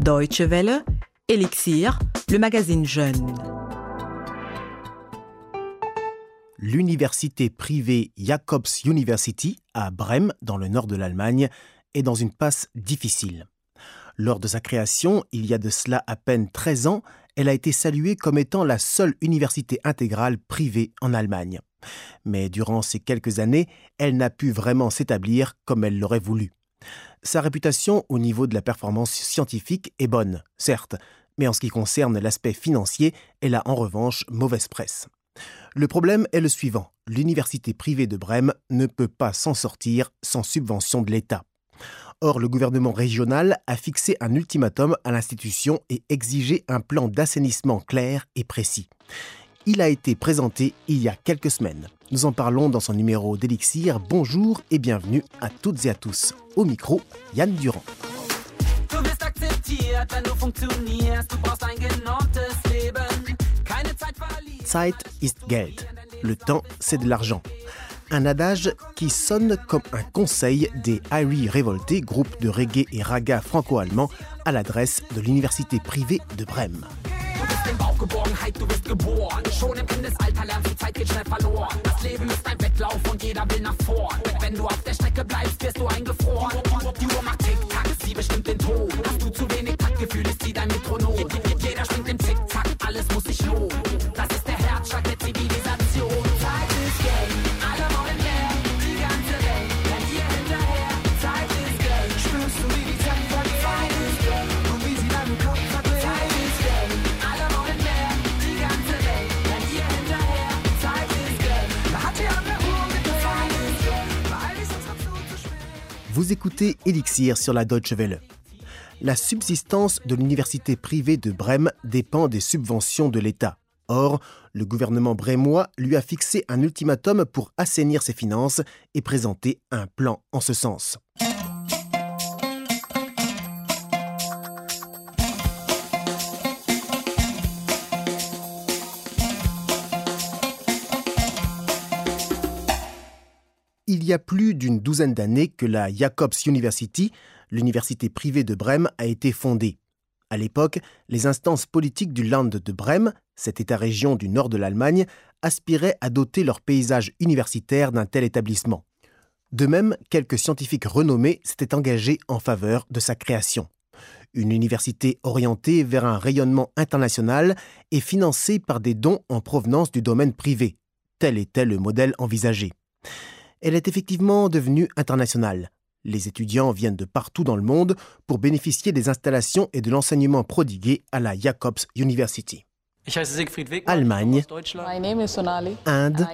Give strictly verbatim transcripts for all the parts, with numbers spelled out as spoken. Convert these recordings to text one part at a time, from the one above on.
Deutsche Welle, Elixir, le magazine Jeune. L'université privée Jacobs University à Brême, dans le nord de l'Allemagne, est dans une passe difficile. Lors de sa création, il y a de cela à peine treize ans, elle a été saluée comme étant la seule université intégrale privée en Allemagne. Mais durant ces quelques années, elle n'a pu vraiment s'établir comme elle l'aurait voulu. Sa réputation au niveau de la performance scientifique est bonne, certes, mais en ce qui concerne l'aspect financier, elle a en revanche mauvaise presse. Le problème est le suivant, l'université privée de Brême ne peut pas s'en sortir sans subvention de l'État. Or, le gouvernement régional a fixé un ultimatum à l'institution et exigé un plan d'assainissement clair et précis. Il a été présenté il y a quelques semaines. Nous en parlons dans son numéro d'Elixir. Bonjour et bienvenue à toutes et à tous. Au micro, Yann Durand. Zeit ist Geld. Le temps, c'est de l'argent. Un adage qui sonne comme un conseil des Irie Révoltés, groupe de reggae et raga franco-allemand, à l'adresse de l'université privée de Brême. Geborgenheit, du bist geboren. Schon im Kindesalter lernst du, Zeit geht schnell verloren. Das Leben ist ein Wettlauf und jeder will nach vorn. Wenn du auf der Strecke bleibst, wirst du eingefroren. Die Uhr macht Tick-Tack, sie bestimmt den Ton. Hast du zu wenig Taktgefühl, ist sie dein Metronom. Jeder springt im Zick-Zack, alles muss sich lohnen. Das ist der Herzschlag der Zivilisation. Zeit ist Geld, alle wollen mehr. Die ganze Welt rennt dir hinterher. Zeit ist Geld, spürst du, wie die Zeit vergeht. Zeit ist Geld, und wie sie deinen Kopf verdreht. Zeit ist Geld, alle wollen mehr. Die ganze Welt rennt dir hinterher. Zeit ist Geld, da hat dir an der Uhr mitgefallen. Zeit ist Geld, beeil dich, sonst kommst du zu spät. Vous écoutez Elixir sur la Deutsche Welle. La subsistance de l'université privée de Brême dépend des subventions de l'État. Or, le gouvernement brémois lui a fixé un ultimatum pour assainir ses finances et présenter un plan en ce sens. Il y a plus d'une douzaine d'années que la Jacobs University, l'université privée de Brême, a été fondée. À l'époque, les instances politiques du Land de Brême, cet État-région du nord de l'Allemagne, aspiraient à doter leur paysage universitaire d'un tel établissement. De même, quelques scientifiques renommés s'étaient engagés en faveur de sa création. Une université orientée vers un rayonnement international et financée par des dons en provenance du domaine privé. Tel était le modèle envisagé. Elle est effectivement devenue internationale. Les étudiants viennent de partout dans le monde pour bénéficier des installations et de l'enseignement prodigué à la Jacobs University. Allemagne, Inde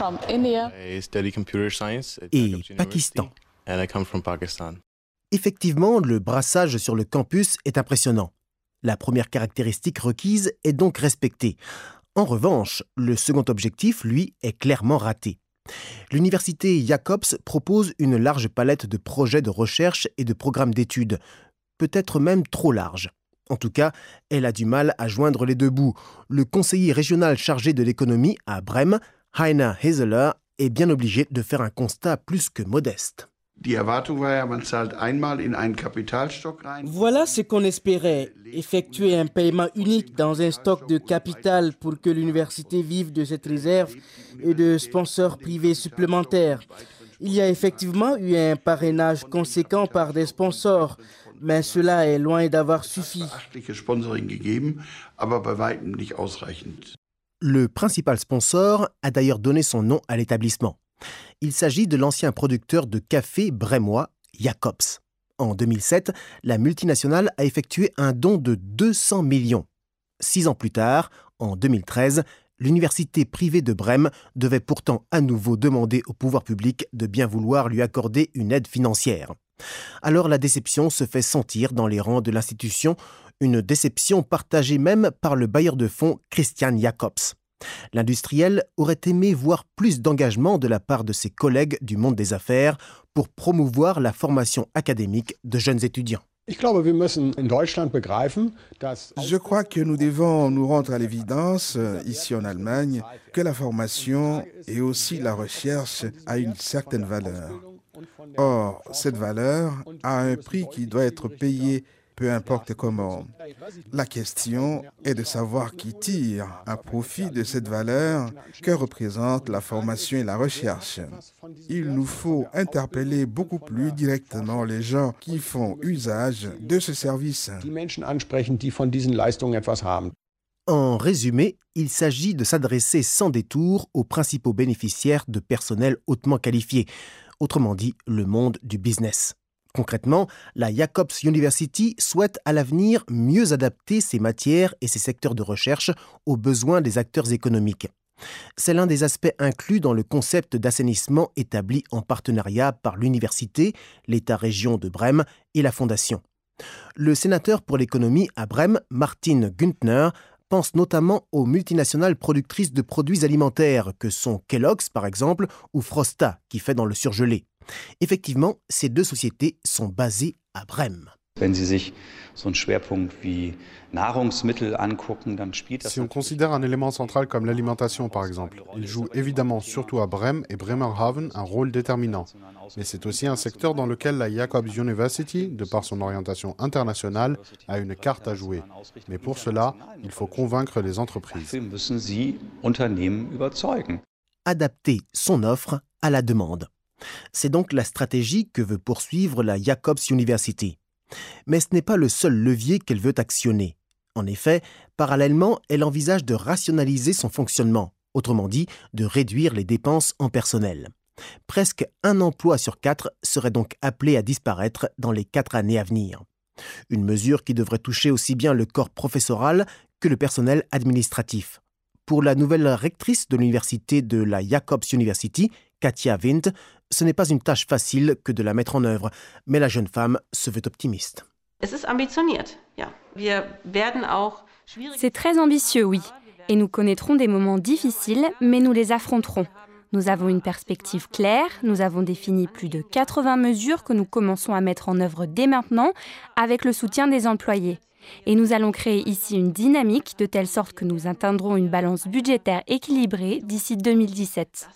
et Pakistan. Effectivement, le brassage sur le campus est impressionnant. La première caractéristique requise est donc respectée. En revanche, le second objectif, lui, est clairement raté. L'université Jacobs propose une large palette de projets de recherche et de programmes d'études, peut-être même trop large. En tout cas, elle a du mal à joindre les deux bouts. Le conseiller régional chargé de l'économie à Brême, Heiner Heseler, est bien obligé de faire un constat plus que modeste. Voilà ce qu'on espérait, effectuer un paiement unique dans un stock de capital pour que l'université vive de cette réserve et de sponsors privés supplémentaires. Il y a effectivement eu un parrainage conséquent par des sponsors, mais cela est loin d'avoir suffi. Le principal sponsor a d'ailleurs donné son nom à l'établissement. Il s'agit de l'ancien producteur de café brémois, Jacobs. En deux mille sept, la multinationale a effectué un don de deux cents millions. Six ans plus tard, en deux mille treize, l'université privée de Brême devait pourtant à nouveau demander au pouvoir public de bien vouloir lui accorder une aide financière. Alors la déception se fait sentir dans les rangs de l'institution, une déception partagée même par le bailleur de fonds Christian Jacobs. L'industriel aurait aimé voir plus d'engagement de la part de ses collègues du monde des affaires pour promouvoir la formation académique de jeunes étudiants. Je crois que nous devons nous rendre à l'évidence, ici en Allemagne, que la formation et aussi la recherche a une certaine valeur. Or, cette valeur a un prix qui doit être payé peu importe comment. La question est de savoir qui tire un profit de cette valeur que représentent la formation et la recherche. Il nous faut interpeller beaucoup plus directement les gens qui font usage de ce service. En résumé, il s'agit de s'adresser sans détour aux principaux bénéficiaires de personnel hautement qualifié, autrement dit le monde du business. Concrètement, la Jacobs University souhaite à l'avenir mieux adapter ses matières et ses secteurs de recherche aux besoins des acteurs économiques. C'est l'un des aspects inclus dans le concept d'assainissement établi en partenariat par l'université, l'État-région de Brême et la Fondation. Le sénateur pour l'économie à Brême, Martin Güntner, pense notamment aux multinationales productrices de produits alimentaires que sont Kellogg's par exemple ou Frosta qui fait dans le surgelé. Effectivement, ces deux sociétés sont basées à Brême. Si on considère un élément central comme l'alimentation, par exemple, il joue évidemment, surtout à Brême et Bremerhaven, un rôle déterminant. Mais c'est aussi un secteur dans lequel la Jacobs University, de par son orientation internationale, a une carte à jouer. Mais pour cela, il faut convaincre les entreprises. Adapter son offre à la demande. C'est donc la stratégie que veut poursuivre la Jacobs University. Mais ce n'est pas le seul levier qu'elle veut actionner. En effet, parallèlement, elle envisage de rationaliser son fonctionnement, autrement dit, de réduire les dépenses en personnel. Presque un emploi sur quatre serait donc appelé à disparaître dans les quatre années à venir. Une mesure qui devrait toucher aussi bien le corps professoral que le personnel administratif. Pour la nouvelle rectrice de l'université de la Jacobs University, Katja Wind, ce n'est pas une tâche facile que de la mettre en œuvre, mais la jeune femme se veut optimiste. C'est très ambitieux, oui. Et nous connaîtrons des moments difficiles, mais nous les affronterons. Nous avons une perspective claire, nous avons défini plus de quatre-vingts mesures que nous commençons à mettre en œuvre dès maintenant avec le soutien des employés. Et nous allons créer ici une dynamique de telle sorte que nous atteindrons une balance budgétaire équilibrée d'ici deux mille dix-sept.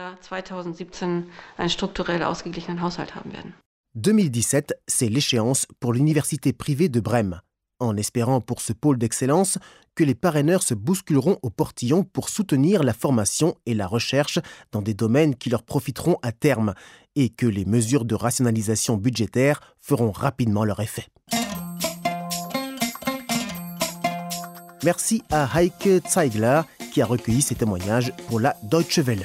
deux mille dix-sept, c'est l'échéance pour l'université privée de Brême. En espérant pour ce pôle d'excellence que les parraineurs se bousculeront au portillon pour soutenir la formation et la recherche dans des domaines qui leur profiteront à terme et que les mesures de rationalisation budgétaire feront rapidement leur effet. Merci à Heike Zeigler qui a recueilli ces témoignages pour la Deutsche Welle.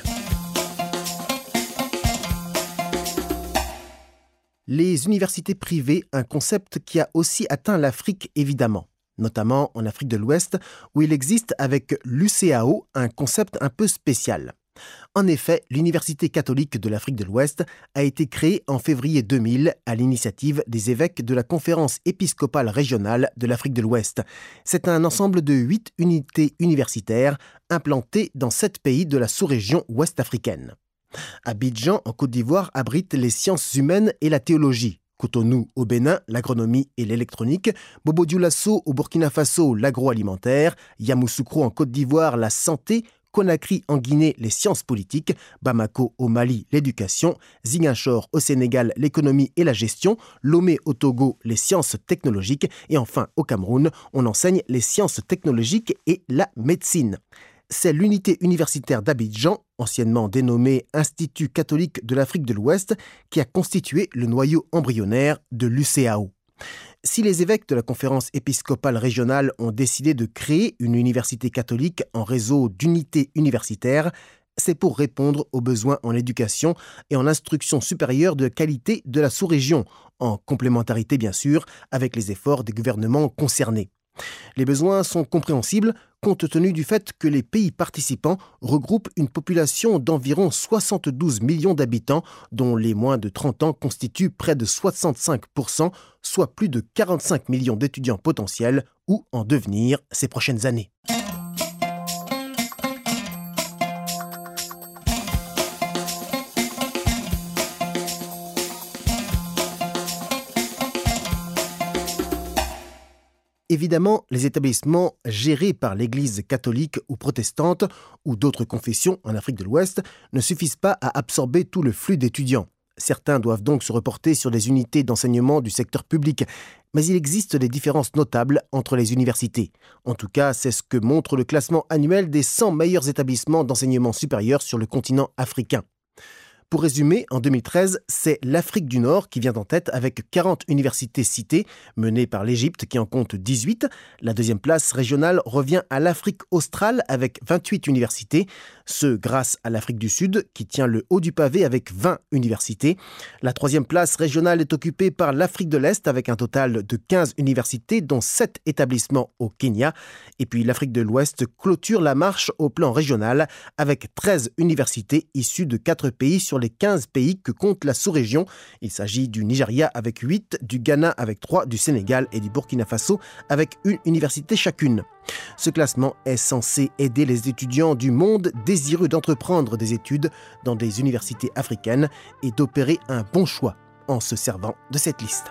Les universités privées, un concept qui a aussi atteint l'Afrique évidemment, notamment en Afrique de l'Ouest où il existe avec l'U C A O un concept un peu spécial. En effet, l'Université catholique de l'Afrique de l'Ouest a été créée en février deux mille à l'initiative des évêques de la Conférence épiscopale régionale de l'Afrique de l'Ouest. C'est un ensemble de huit unités universitaires implantées dans sept pays de la sous-région ouest-africaine. Abidjan, en Côte d'Ivoire, abrite les sciences humaines et la théologie. Cotonou au Bénin, l'agronomie et l'électronique, Bobo-Dioulasso au Burkina Faso, l'agroalimentaire, Yamoussoukro en Côte d'Ivoire, la santé, Conakry en Guinée, les sciences politiques, Bamako au Mali, l'éducation, Ziguinchor au Sénégal, l'économie et la gestion, Lomé au Togo, les sciences technologiques et enfin au Cameroun, on enseigne les sciences technologiques et la médecine. C'est l'unité universitaire d'Abidjan, anciennement dénommée Institut catholique de l'Afrique de l'Ouest, qui a constitué le noyau embryonnaire de l'U C A O. Si les évêques de la conférence épiscopale régionale ont décidé de créer une université catholique en réseau d'unités universitaires, c'est pour répondre aux besoins en éducation et en instruction supérieure de qualité de la sous-région, en complémentarité bien sûr avec les efforts des gouvernements concernés. Les besoins sont compréhensibles compte tenu du fait que les pays participants regroupent une population d'environ soixante-douze millions d'habitants, dont les moins de trente ans constituent près de soixante-cinq pour cent, soit plus de quarante-cinq millions d'étudiants potentiels ou en devenir ces prochaines années. Évidemment, les établissements gérés par l'Église catholique ou protestante ou d'autres confessions en Afrique de l'Ouest ne suffisent pas à absorber tout le flux d'étudiants. Certains doivent donc se reporter sur des unités d'enseignement du secteur public. Mais il existe des différences notables entre les universités. En tout cas, c'est ce que montre le classement annuel des cent meilleurs établissements d'enseignement supérieur sur le continent africain. Pour résumer, en deux mille treize, c'est l'Afrique du Nord qui vient en tête avec quarante universités citées, menées par l'Égypte qui en compte dix-huit. La deuxième place régionale revient à l'Afrique australe avec vingt-huit universités, ce grâce à l'Afrique du Sud qui tient le haut du pavé avec vingt universités. La troisième place régionale est occupée par l'Afrique de l'Est avec un total de quinze universités, dont sept établissements au Kenya. Et puis l'Afrique de l'Ouest clôture la marche au plan régional avec treize universités issues de quatre pays sur les quinze pays que compte la sous-région. Il s'agit du Nigeria avec huit, du Ghana avec trois, du Sénégal et du Burkina Faso avec une université chacune. Ce classement est censé aider les étudiants du monde désireux d'entreprendre des études dans des universités africaines et d'opérer un bon choix en se servant de cette liste.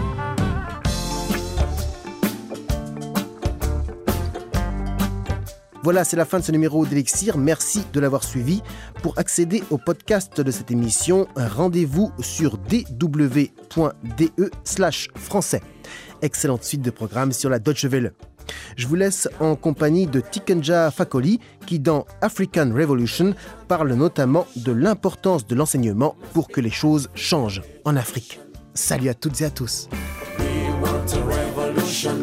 Voilà, c'est la fin de ce numéro d'Elixir. Merci de l'avoir suivi. Pour accéder au podcast de cette émission, rendez-vous sur d w point d e slash français. Excellente suite de programmes sur la Deutsche Welle. Je vous laisse en compagnie de Tikenja Fakoli qui, dans African Revolution, parle notamment de l'importance de l'enseignement pour que les choses changent en Afrique. Salut à toutes et à tous. We want a revolution.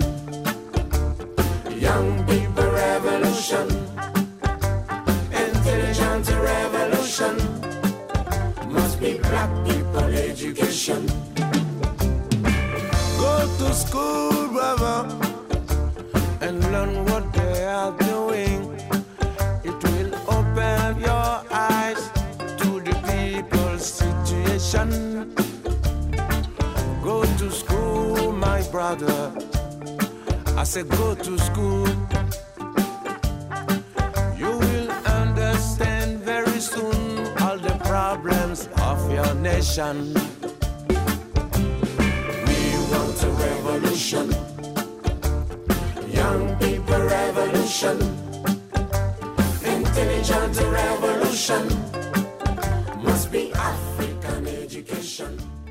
Young people revolution. Intelligent revolution. Must be black people education. Go to school, brother, and learn what they are doing. It will open your eyes to the people's situation. Go to school, my brother. I said go to school. You will understand very soon all the problems of your nation. We want a revolution. Young people revolution. Intelligent revolution. Must be African education.